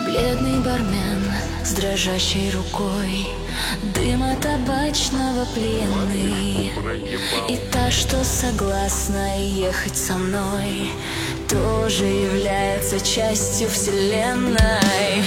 Бледный бармен с дрожащей рукой, дыма табачного пленный. И та, что согласна ехать со мной, тоже является частью вселенной.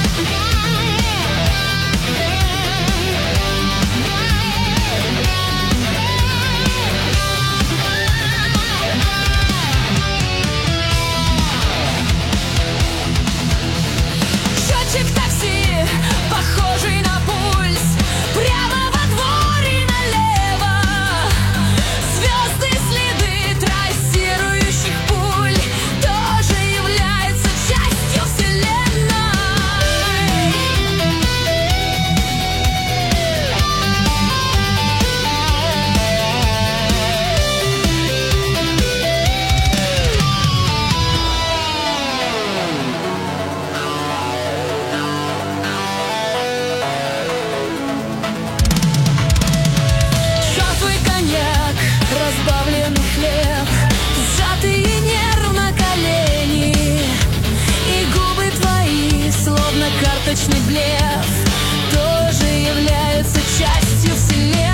Разбавленный хлеб, сжатые нерв на колени, и губы твои, словно карточный блеф, тоже являются частью вселенной.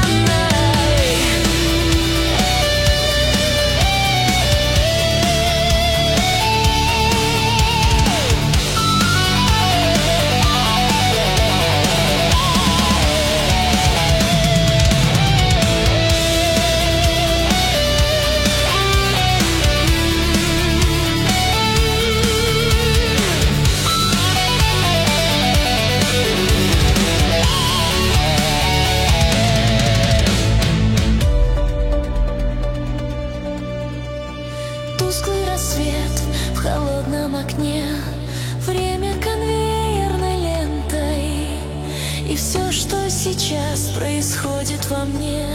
Тусклый рассвет в холодном окне, время конвейерной лентой, и все, что сейчас происходит во мне,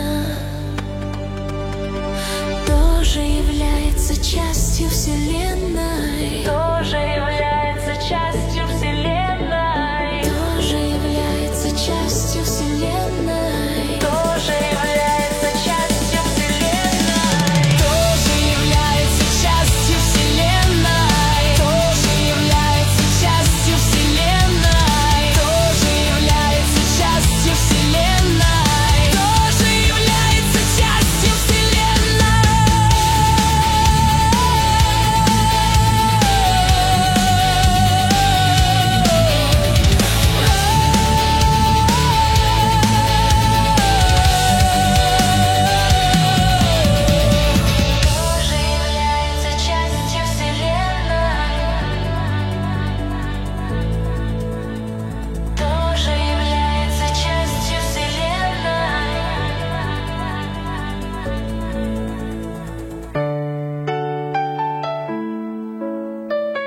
тоже является частью вселенной. Тоже является частью вселенной. Тоже является частью вселенной. Тоже является частью вселенной. Тоже является частью вселенной. Тоже является частью вселенной. Тоже является частью вселенной. Тоже является частью вселенной.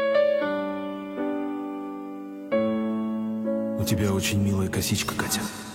У тебя очень милая косичка, Катя.